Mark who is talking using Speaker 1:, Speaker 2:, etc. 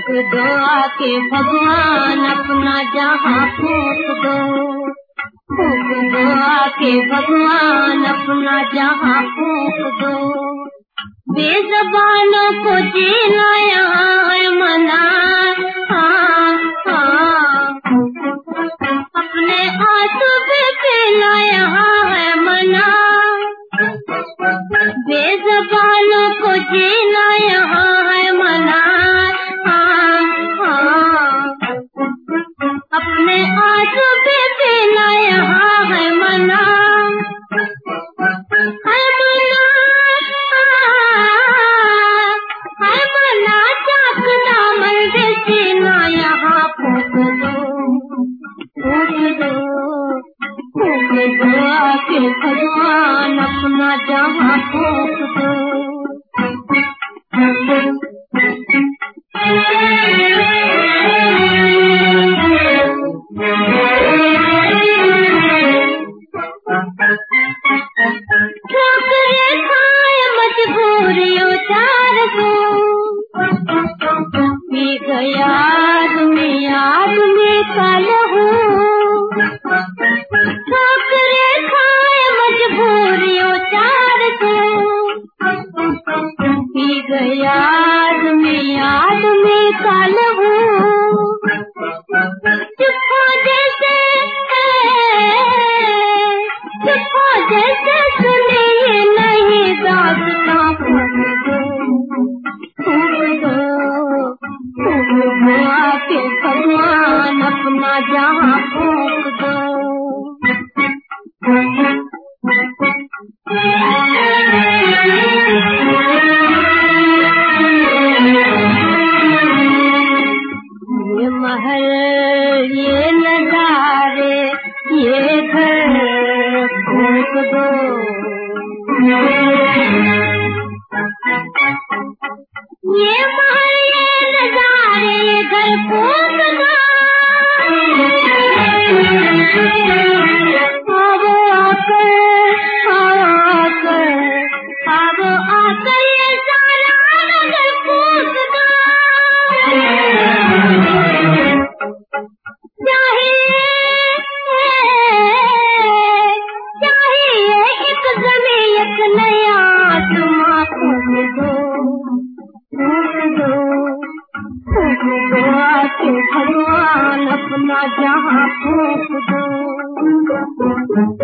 Speaker 1: दो आके भगवान अपना जहाँ फूक दो, फूक दो आके भगवान अपना जहाँ फूक दो। बेज़बानों को जीना यहाँ है मना, अपने आंसू पे पीना यहाँ है मना। बेज़बानों को जीना यहाँ है मना, अपने आंसू पे पीना यहाँ है मना, है मना चाक दामन से सीना यहाँ फूक दो, फूक दो, फूक दो आके भगवान अपना जहाँ फूक दो। भगवान अपना जहाँ फूक दो। ये महल, ये नजारे, ये घर फूक दो। ये महल, ये नजारे, ये घर फूक दो। अब आकर ये सारा नगर फूक दो। चाहिए एक ज़मीन, एक नया आसमां फूक दो, फूक दो, फूक दो आके भगवान अपना जहाँ फूक दो।